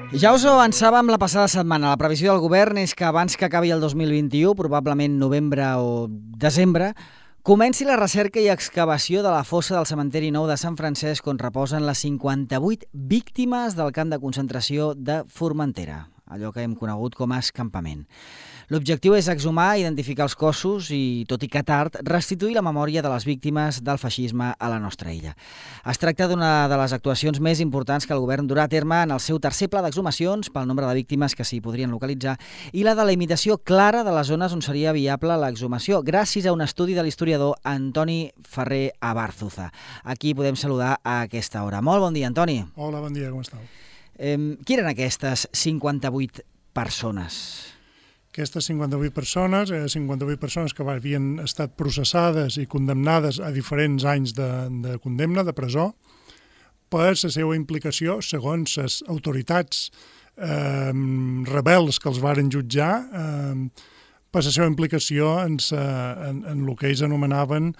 Ja us ho avançàvem la passada setmana. La previsió del govern és que abans que acabi el 2021, probablement novembre o desembre, comenci la recerca i excavació de la fossa del cementeri nou de Sant Francesc, on reposen les 58 víctimes del camp de concentració de Formentera, allò que hem conegut com a escampament. L'objectiu és exhumar, identificar els cossos i, tot i que tard, restituir la memòria de les víctimes del feixisme a la nostra illa. Es tracta d'una de les actuacions més importants que el govern durà a terme en el seu tercer pla d'exhumacions pel nombre de víctimes que s'hi podrien localitzar i la delimitació clara de les zones on seria viable l'exhumació, gràcies a un estudi de l'historiador Antoni Ferrer Abárzuza. Aquí podem saludar a aquesta hora. Molt bon dia, Antoni. Hola, bon dia, com esteu? Qui eren aquestes 58 persones? Aquestes 58 persones que havien estat processades i condemnades a diferents anys de condemna, de presó, per la seva implicació, segons les autoritats rebels que els varen jutjar, per la seva implicació en el que ells anomenaven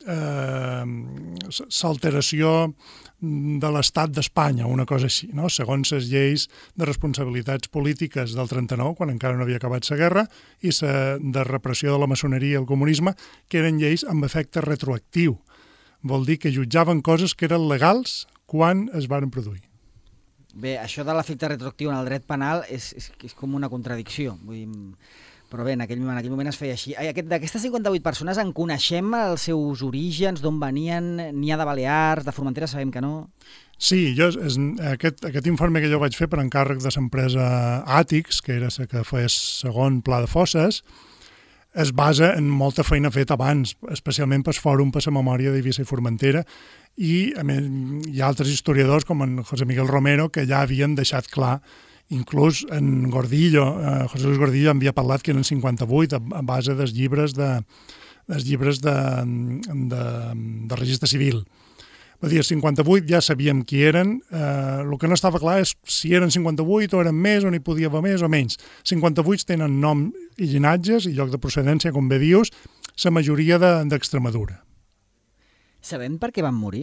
l'alteració de l'estat d'Espanya, una cosa així, no? Segons les lleis de responsabilitats polítiques del 39, quan encara no havia acabat la guerra, i de repressió de la maçoneria i el comunisme, que eren lleis amb efecte retroactiu. Vol dir que jutjaven coses que eren legals quan es varen produir. Bé, això de l'efecte retroactiu en el dret penal és com una contradicció. Vull dir, però bé, en aquell moment es feia així. D'aquestes 58 persones en coneixem els seus orígens, d'on venien? N'hi ha de Balears, de Formentera sabem que no? Sí, aquest informe que jo vaig fer per encàrrec de l'empresa Àtics, que era la que feia el segon pla de fosses, es basa en molta feina feta abans, especialment pel Fòrum per la Memòria d'Eivissa i Formentera, i a més, hi ha altres historiadors com en José Miguel Romero que ja havien deixat clar. Inclús en Gordillo, José Luis Gordillo havia parlat que eren 58 a base dels llibres de registre civil. Vull dir, 58 ja sabíem qui eren, el que no estava clar és si eren 58 o eren més, o n'hi podia haver més o menys. 58 tenen nom i llinatges i lloc de procedència, com bé dius, la majoria d'Extremadura. Sabem per què van morir?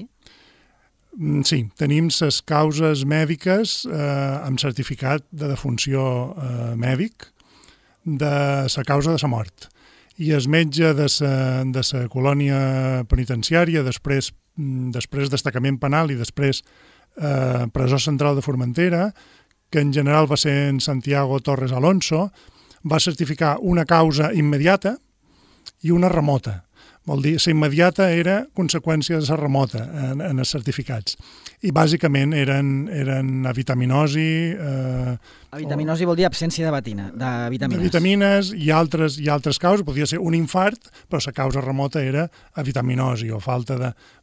Sí, tenim les causes mèdiques amb certificat de defunció mèdic de la causa de la mort. I el metge de la colònia penitenciària, després destacament penal i després presó central de Formentera, que en general va ser en Santiago Torres Alonso, va certificar una causa immediata i una remota. Vol dir, la immediata era conseqüència de la remota en els certificats. I bàsicament eren avitaminosi... Avitaminosi vol dir absència de vitamines. De vitamines i altres causes. Podia ser un infart, però la causa remota era avitaminosi o falta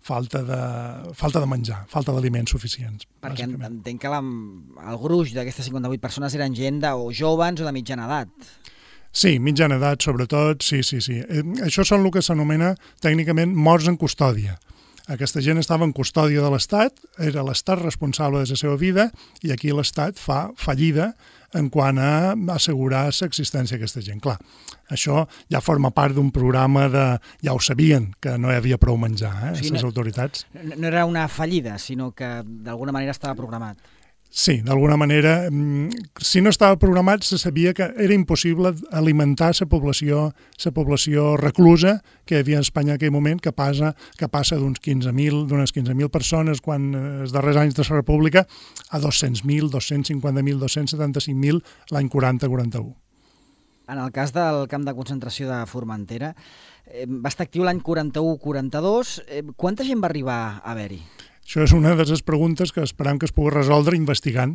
de menjar, falta d'aliments suficients. Perquè entenc que el gruix d'aquestes 58 persones eren gent o joves o de mitjana edat. Sí, mitjana edat, sobretot, sí. Això són el que s'anomena tècnicament morts en custòdia. Aquesta gent estava en custòdia de l'Estat, era l'Estat responsable de la seva vida, i aquí l'Estat fa fallida en quant a assegurar l'existència d'aquesta gent. Clar, això ja forma part d'un programa ja ho sabien, que no hi havia prou menjar, o sigui, les autoritats. No era una fallida, sinó que d'alguna manera estava programat. Sí, d'alguna manera, si no estava programat, se sabia que era impossible alimentar la població reclusa que hi havia a Espanya en aquell moment, que passa d'unes 15.000 persones quan els darrers anys de la República a 200.000, 250.000, 275.000 l'any 40-41. En el cas del camp de concentració de Formentera, va estar actiu l'any 41-42. Quanta gent va arribar a haver-hi? Això és una de les preguntes que esperam que es pugui resoldre investigant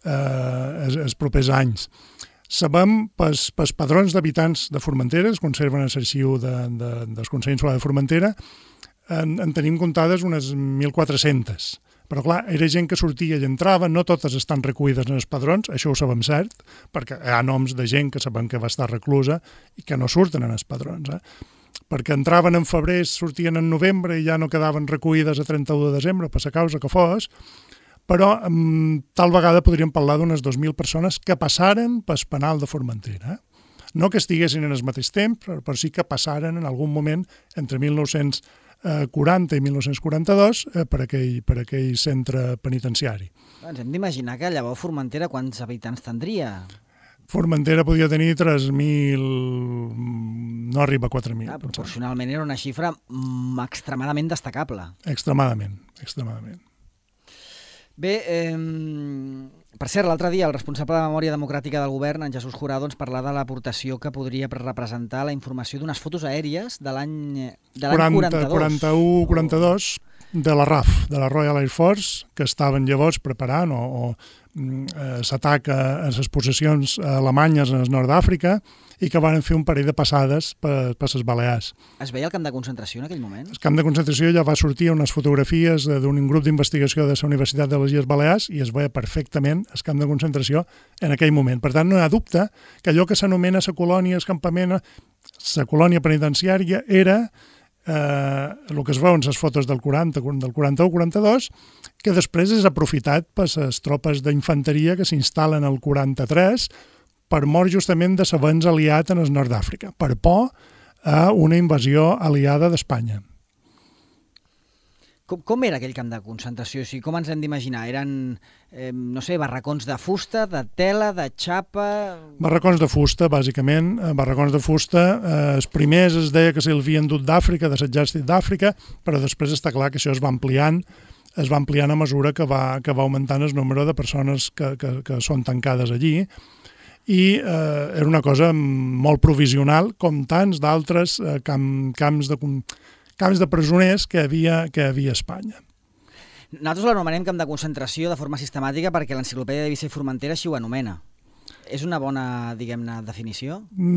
els propers anys. Sabem, pels padrons d'habitants de Formentera, es conserven a l'arxiu del Consell Insular de Formentera, en tenim comptades unes 1.400. Però clar, era gent que sortia i entrava, no totes estan recollides en els padrons, això ho sabem cert, perquè hi ha noms de gent que sabem que va estar reclusa i que no surten en els padrons, perquè entraven en febrer, sortien en novembre i ja no quedaven recollides a 31 de desembre per la causa que fos, però tal vegada podríem parlar d'unes 2.000 persones que passaren pel penal de Formentera. No que estiguessin en el mateix temps, però sí que passaren en algun moment entre 1900 1940 i 1942 per aquell centre penitenciari. Ens hem d'imaginar que llavors Formentera quants habitants tindria? Formentera podia tenir 3.000, no arriba a 4.000. Proporcionalment era una xifra extremadament destacable. Extremadament. Bé, per cert, l'altre dia el responsable de Memòria Democràtica del govern, en Jesús Jurado, ens parlava de l'aportació que podria representar la informació d'unes fotos aèries de l'any 42. 41-42 de la RAF, de la Royal Air Force, que estaven llavors preparant s'atac a les possessions alemanyes en el nord d'Àfrica i que van fer un parell de passades per les Balears. Es veia el camp de concentració en aquell moment? El camp de concentració ja va sortir unes fotografies d'un grup d'investigació de la Universitat de les Illes Balears i es veia perfectament el camp de concentració en aquell moment. Per tant, no hi ha dubte que allò que s'anomena la colònia, el campament, la colònia penitenciària era el que es veu en les fotos del 40, del 41-42, que després és aprofitat per les tropes d'infanteria que s'instal·len al 43 per mort justament de l'avenç aliat en el nord d'Àfrica, per por a una invasió aliada d'Espanya. Com era aquell camp de concentració? O sigui, com ens hem d'imaginar? Eren, no sé, barracons de fusta, de tela, de xapa... Barracons de fusta, bàsicament. Barracons de fusta. Els primers es deia que se'ls havien dut d'Àfrica, de l'exèrcit d'Àfrica, però després està clar que això es va ampliant a mesura que va augmentant el número de persones que són tancades allí. I era una cosa molt provisional, com tants d'altres camps de presoners que hi havia a Espanya. Nosaltres l'anomenem camp de concentració de forma sistemàtica perquè l'Enciclopèdia d'Eivissa i Formentera així ho anomena. És una bona, diguem-ne, definició?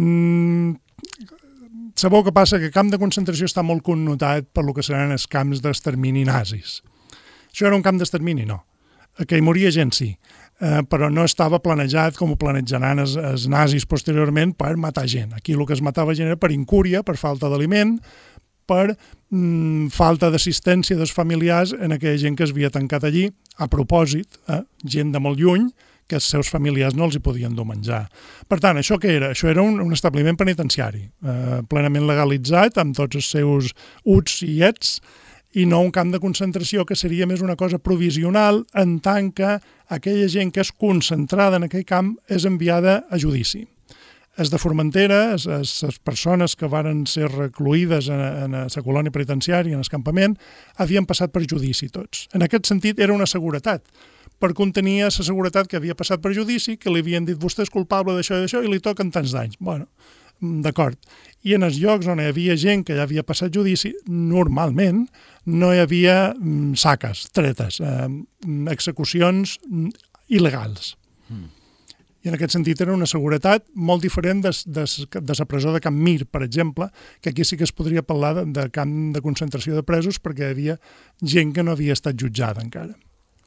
Sabeu què passa? Que camp de concentració està molt connotat per lo que seran els camps d'extermini nazis. Això era un camp d'extermini? No. Que hi moria gent, sí. Però no estava planejat com ho planejaran els nazis posteriorment per matar gent. Aquí el que es matava gent era per incúria, per falta d'aliment, per falta d'assistència dels familiars en aquella gent que es havia tancat allí, a propòsit, gent de molt lluny, que els seus familiars no els hi podien dur menjar. Per tant, això què era? Això era un establiment penitenciari, plenament legalitzat, amb tots els seus uts i ets, i no un camp de concentració que seria més una cosa provisional en tant que aquella gent que és concentrada en aquell camp és enviada a judici. Els de Formentera, les persones que varen ser recluïdes en la colònia penitenciària, en el campament, havien passat per judici tots. En aquest sentit, era una seguretat, perquè un tenia la seguretat que havia passat per judici, que li havien dit vostè és culpable d'això i d'això i li toquen tants d'anys. Bueno, d'acord. I en els llocs on hi havia gent que ja havia passat judici, normalment no hi havia saques, tretes, execucions il·legals. I en aquest sentit era una seguretat molt diferent de la presó de Camp Mir, per exemple, que aquí sí que es podria parlar de camp de concentració de presos perquè hi havia gent que no havia estat jutjada encara.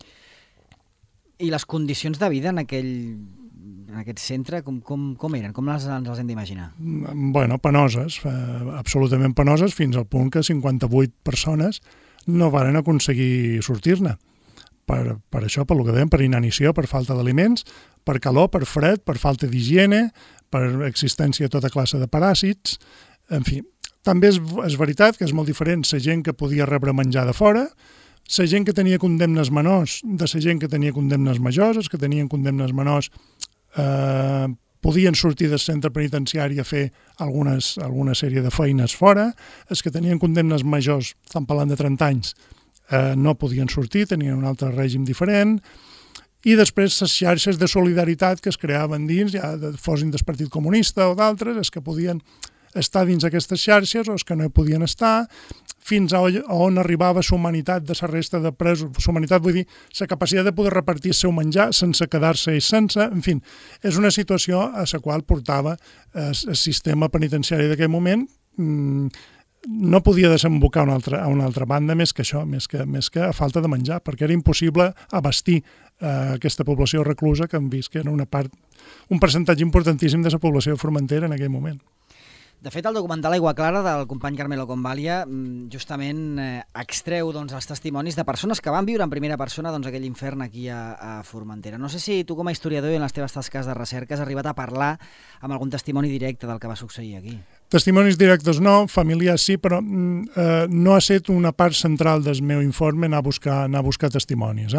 I les condicions de vida en aquest centre, com eren? Com ens les hem d'imaginar? Bueno, penoses, absolutament penoses, fins al punt que 58 persones no varen aconseguir sortir-ne. Per això, per lo que dèiem, per inanició, per falta d'aliments, per calor, per fred, per falta d'higiene, per existència de tota classe de paràsits. En fi, també és veritat que és molt diferent la gent que podia rebre menjar de fora, la gent que tenia condemnes menors de la gent que tenia condemnes majors, els que tenien condemnes menors podien sortir del centre penitenciari a fer alguna sèrie de feines fora, els que tenien condemnes majors, estan parlant de 30 anys, no podien sortir, tenien un altre règim diferent, i després les xarxes de solidaritat que es creaven dins, ja fossin del Partit Comunista o d'altres, els que podien estar dins aquestes xarxes o els que no hi podien estar, fins a on arribava la humanitat de la resta de presos. La humanitat vull dir la capacitat de poder repartir el seu menjar sense quedar-se ells sense. En fi, és una situació a la qual portava el sistema penitenciari d'aquell moment. No podia desembocar a una altra banda més que això, més que a falta de menjar, perquè era impossible abastir aquesta població reclusa que hem vist que era un percentatge importantíssim de la població de Formentera en aquell moment. De fet, el documental Aigua Clara del company Carmelo Convalia justament extreu els testimonis de persones que van viure en primera persona aquell infern aquí a Formentera. No sé si tu com a historiador i en les teves tasques de recerca has arribat a parlar amb algun testimoni directe del que va succeir aquí. Testimonis directes no, familiars sí, però no ha estat una part central del meu informe anar a buscar testimonis.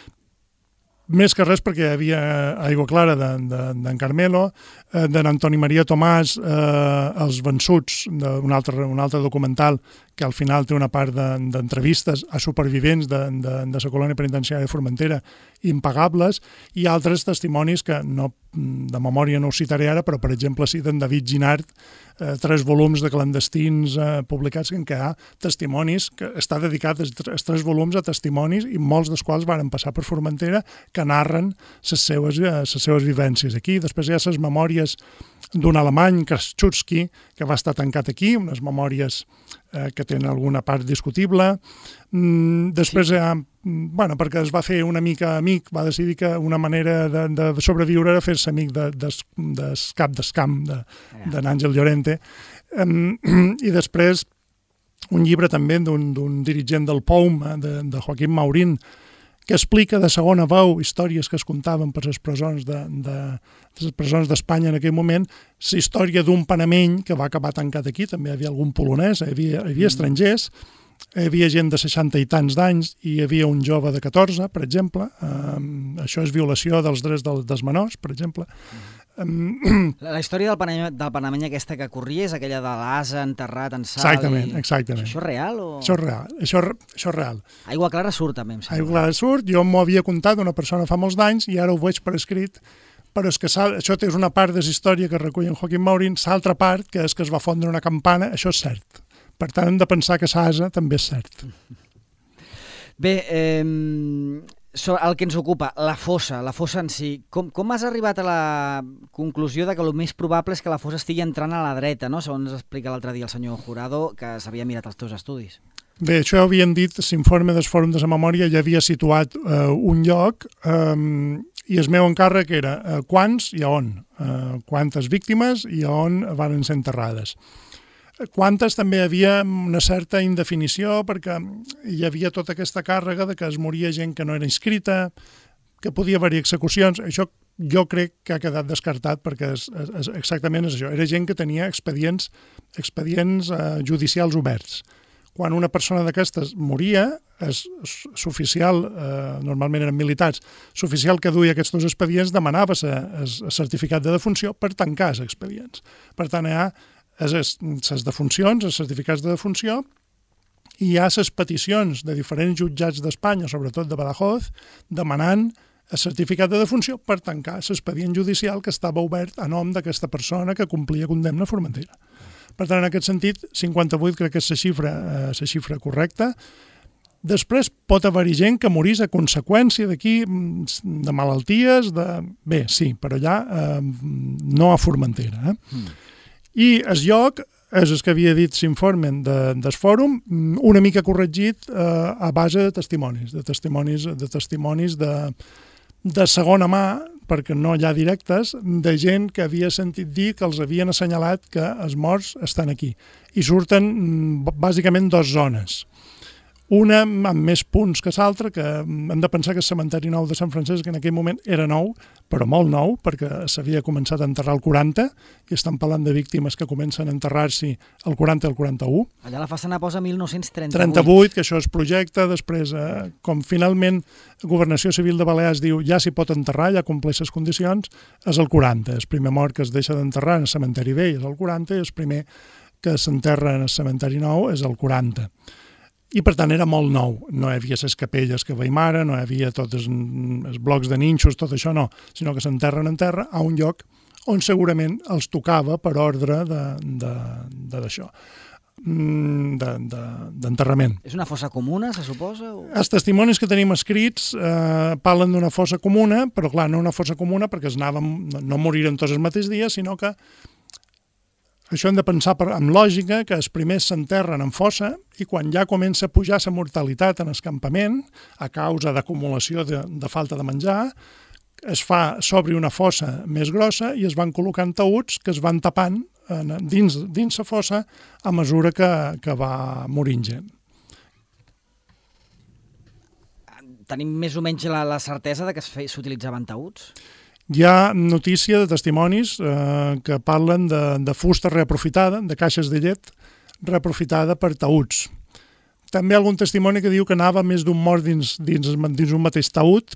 Més que res perquè hi havia Aigua Clara d'en Carmelo, d'en Antoni Maria Tomàs, Els vençuts, un altre documental que al final té una part d'entrevistes a supervivents de la colònia penitenciària de Formentera impagables, i altres testimonis que de memòria no ho citaré ara, però per exemple sí d'en David Ginart, 3 volums de clandestins publicats en què hi ha testimonis, que està dedicat els 3 volums a testimonis, i molts dels quals varen passar per Formentera, que narren les seues vivències aquí. Després hi ha les memòries d'un alemany, Kraszczewski, que va estar tancat aquí, unes memòries que tenen alguna part discutible. Després hi ha, perquè es va fer una mica amic, va decidir que una manera de sobreviure era fer-se amic del cap d'escamp d'en Àngel Llorente. I després un llibre també d'un dirigent del POUM, de Joaquim Maurín, que explica de segona veu històries que es contaven per les presons d'Espanya en aquell moment, la història d'un panameny que va acabar tancat aquí, també hi havia algun polonès, hi havia estrangers, hi havia gent de 60 i tants d'anys, i hi havia un jove de 14, per exemple. Això és violació dels drets dels menors, per exemple. La història del panameny aquesta que corria és aquella de l'ase enterrat en sal. Exactament. Això és real? Això és real. Aigua Clara surt també, em sembla. Aigua Clara surt, jo m'ho havia contat una persona fa molts d'anys i ara ho veig per escrit, però és que això és una part de la història que recull en Joaquim Maurín, l'altra part, que és que es va fondre una campana, això és cert. Per tant, hem de pensar que l'ase també és cert. Bé, el que ens ocupa, la fossa en si. Com has arribat a la conclusió de que el més probable és que la fossa estigui entrant a la dreta, no? Segons explica l'altre dia el senyor Jurado, que s'havia mirat els teus estudis. Bé, això havien dit, l'informe del Fòrum de la Memòria ja havia situat un lloc, i el meu encàrrec era quants i a on, quantes víctimes i a on van ser enterrades. Quantes també hi havia una certa indefinició, perquè hi havia tota aquesta càrrega de que es moria gent que no era inscrita, que podia haver-hi execucions. Això jo crec que ha quedat descartat, perquè exactament és això. Era gent que tenia expedients judicials oberts. Quan una persona d'aquestes moria, l'oficial, normalment eren militars, l'oficial que duia aquests dos expedients demanava el certificat de defunció per tancar els expedients. Per tant, hi ha les defuncions, els certificats de defunció, i hi ha les peticions de diferents jutjats d'Espanya, sobretot de Badajoz, demanant el certificat de defunció per tancar l'expedient judicial que estava obert a nom d'aquesta persona que complia condemna a Formentera. Per tant, en aquest sentit, 58 crec que és la xifra correcta. Després pot haver-hi gent que morís a conseqüència d'aquí, de malalties, bé, sí, però allà no a Formentera. I el lloc és el que havia dit l'informe del fòrum, una mica corregit a base de testimonis de segona mà, perquè no hi ha directes, de gent que havia sentit dir que els havien assenyalat que els morts estan aquí. I surten bàsicament 2 zones. Una amb més punts que l'altra, que hem de pensar que el cementeri nou de Sant Francesc en aquell moment era nou, però molt nou, perquè s'havia començat a enterrar el 40, i estan parlant de víctimes que comencen a enterrar-s'hi el 40 i el 41. Allà la façana posa 1938. 38, que això es projecta, després, com finalment Governació Civil de Balears diu ja s'hi pot enterrar, ja compleix les condicions, és el 40. El primer mort que es deixa d'enterrar en el cementeri vell és el 40, i el primer que s'enterra en el cementeri nou és el 40. I, per tant, era molt nou. No hi havia les capelles que veiem ara, no hi havia tots els blocs de ninxos, tot això no, sinó que s'enterren en terra a un lloc on segurament els tocava per ordre d'això, d'enterrament. És una fossa comuna, se suposa? Els testimonis que tenim escrits parlen d'una fossa comuna, però clar, no una fossa comuna perquè no moriren tots els mateixos dies, sinó que això hem de pensar amb lògica, que els primers s'enterren en fossa i quan ja comença a pujar la mortalitat en el campament, a causa d'acumulació de falta de menjar, s'obri una fossa més grossa i es van col·locant taüts que es van tapant dins la fossa a mesura que va morint gent. Tenim més o menys la certesa de que s'utilitzaven taüts? Hi ha notícia de testimonis que parlen de fusta reaprofitada, de caixes de llet reaprofitada per taüts. També hi ha algun testimoni que diu que anava més d'un mort dins un mateix taüt.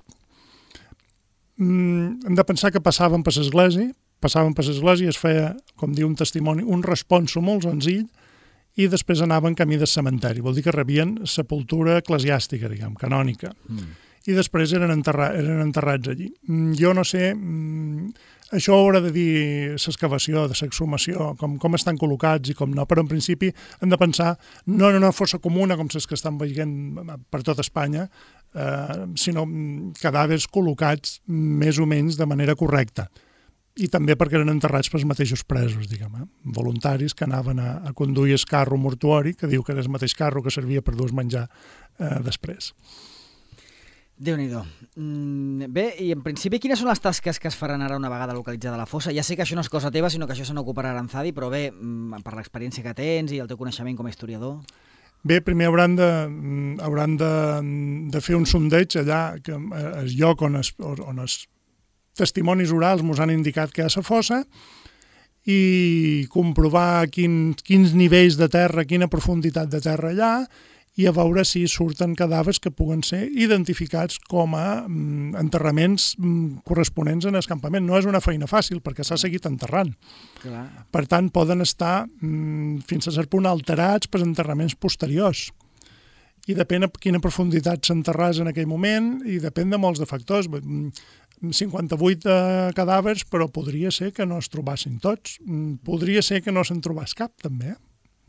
Hem de pensar que passaven per l'església, es feia, com diu un testimoni, un responso molt senzill i després anaven camí del cementeri. Vol dir que rebien sepultura eclesiàstica, diguem, canònica. I després eren enterrats allí. Jo no sé, això ho haurà de dir l'excavació, de l'exhumació, com estan col·locats i com no, però en principi hem de pensar no en una fossa comuna com les que estan veient per tot Espanya, sinó cadàvers col·locats més o menys de manera correcta. I també perquè eren enterrats pels mateixos presos, diguem, voluntaris que anaven a conduir el carro mortuori, que diu que era el mateix carro que servia per dur menjar després. Déu-n'hi-do. Bé, i en principi quines són les tasques que es faran ara una vegada localitzada la fossa? Ja sé que això no és cosa teva, sinó que això se n'ocuparà Aranzadi, però bé, per l'experiència que tens i el teu coneixement com a historiador... Bé, primer hauran de fer un sondeig allà, el lloc on els testimonis orals ens han indicat que hi ha la fossa, i comprovar quins nivells de terra, quina profunditat de terra hi ha, i a veure si surten cadàvers que puguen ser identificats com a enterraments corresponents en el campament. No és una feina fàcil, perquè s'ha seguit enterrant. Clar. Per tant, poden estar fins a cert punt alterats per enterraments posteriors. I depèn de quina profunditat s'enterràs en aquell moment, i depèn de molts de factors. 58 cadàvers, però podria ser que no es trobassin tots. Podria ser que no se'n trobés cap, també,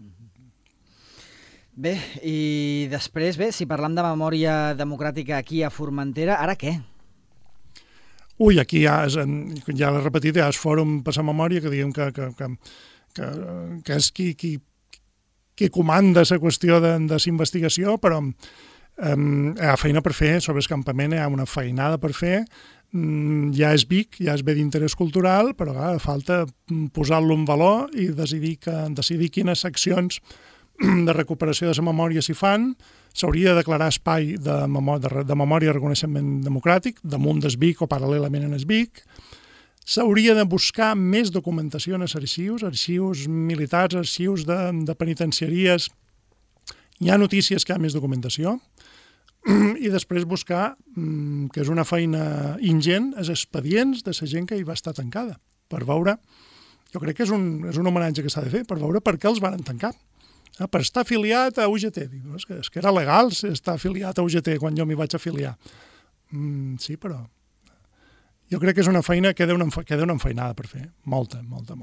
Bé, i després, si parlam de memòria democràtica aquí a Formentera, ara què? Ui, aquí ja l'he repetit, hi ha el Fòrum per la Memòria, que diguem que és qui comanda la qüestió de la investigació, però hi ha feina per fer sobre el campament, hi ha una feinada per fer, ja és BIC, ja és bé d'interès cultural, però clar, falta posar-lo en valor i decidir quines accions de recuperació de la memòria s'hi fan. S'hauria de declarar espai de memòria i reconeixement democràtic damunt del BIC o paral·lelament en el BIC. S'hauria de buscar més documentació en els arxius militars, arxius de penitenciaries. Hi ha notícies que hi ha més documentació. I després buscar, que és una feina ingent, els expedients de la gent que hi va estar tancada. Per veure, jo crec que és un homenatge que s'ha de fer, per veure per què els van tancar. Per estar afiliat a UGT. És que era legal estar afiliat a UGT quan jo m'hi vaig afiliar. Sí, però jo crec que és una feina que queda una enfeinada per fer. Molta.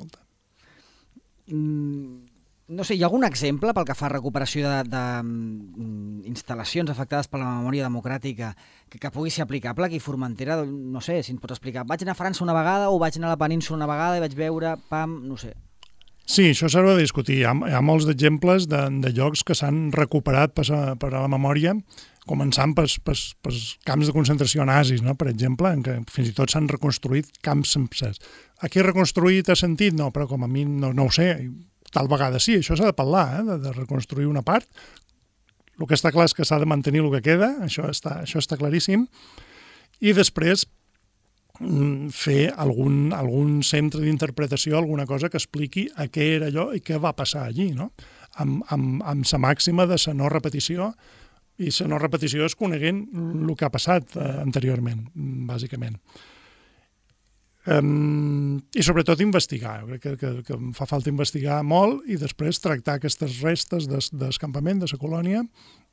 No sé, hi ha algun exemple pel que fa a recuperació d'instal·lacions afectades per la memòria democràtica que pugui ser aplicable aquí a Formentera? No sé, si ens pots explicar. Vaig anar a França una vegada o vaig anar a la península una vegada i vaig veure, no sé... Sí, això s'haurà de discutir. Hi ha molts d'exemples de llocs que s'han recuperat per a la memòria, començant pels camps de concentració nazis, no? Per exemple, en què fins i tot s'han reconstruït camps sencers. Aquí reconstruït ha sentit? No, però com a mi no ho sé. Tal vegada sí, això s'ha de parlar, de reconstruir una part. El que està clar és que s'ha de mantenir el que queda, això està claríssim. I després fer algun centre d'interpretació, alguna cosa que expliqui a què era allò i què va passar allí, no? Amb la màxima de la no repetició, i la no repetició és coneguent el que ha passat anteriorment, bàsicament. I sobretot investigar. Jo crec que fa falta investigar molt i després tractar aquestes restes del campament, de la colònia.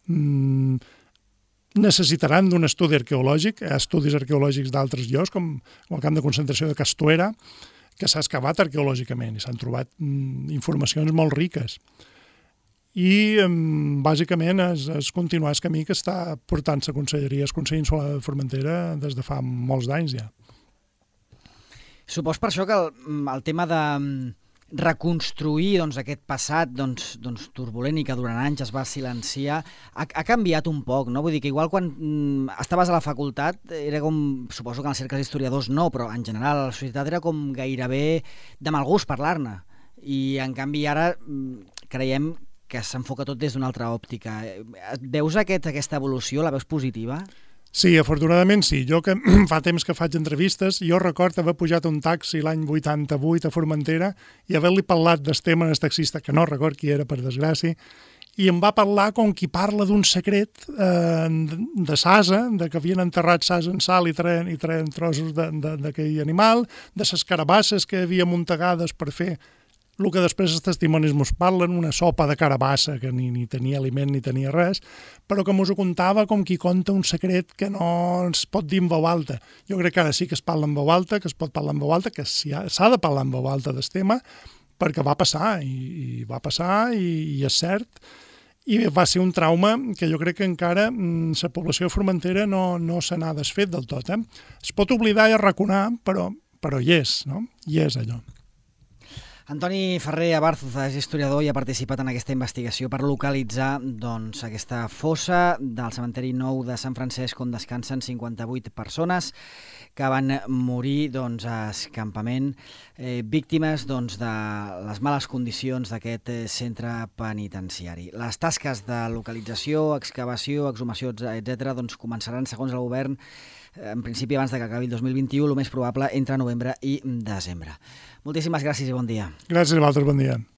Necessitaran d'un estudi arqueològic, estudis arqueològics d'altres llocs, com el camp de concentració de Castuera, que s'ha excavat arqueològicament i s'han trobat informacions molt riques. I, bàsicament, és continuar el camí que està portant la Conselleria, el Consell Insular de Formentera, des de fa molts d'anys ja. Supos per això que el tema de reconstruir aquest passat turbulent i que durant anys es va silenciar ha canviat un poc, no? Vull dir que igual quan estaves a la facultat era com, suposo que en els cercles historiadors no, però en general a la societat era com gairebé de mal gust parlar-ne. i en canvi ara creiem que s'enfoca tot des d'una altra òptica. Veus aquesta evolució, la veus positiva? Sí, afortunadament sí. Jo que fa temps que faig entrevistes, jo record haver pujat un taxi l'any 88 a Formentera i haver-li parlat del tema al taxista, que no record qui era, per desgràcia, i em va parlar com qui parla d'un secret de sasa, de que havien enterrat sasa en sal i treien trossos d'aquell animal, de les carabasses que havia muntegades per fer el que després els testimonis mos parlen, una sopa de carabassa que ni tenia aliment ni tenia res, però que mos ho contava com qui conta un secret que no es pot dir en veu alta. Jo crec que ara sí que es parla en veu alta, que es pot parlar en veu alta, que s'ha de parlar en veu alta del tema, perquè va passar, i va passar, i és cert, i va ser un trauma que jo crec que encara la població de Formentera no se n'ha desfet del tot. Es pot oblidar i arraconar, però hi és, no? Hi és allò. Antoni Ferrer Abàrzoz és historiador i ha participat en aquesta investigació per localitzar aquesta fossa del cementeri nou de Sant Francesc on descansen 58 persones que van morir a escampament, víctimes de les males condicions d'aquest centre penitenciari. Les tasques de localització, excavació, exhumació, etc. començaran, segons el govern, en principi abans que acabi el 2021, el més probable entre novembre i desembre. Moltíssimes gràcies i bon dia. Gràcies a vosaltres, bon dia.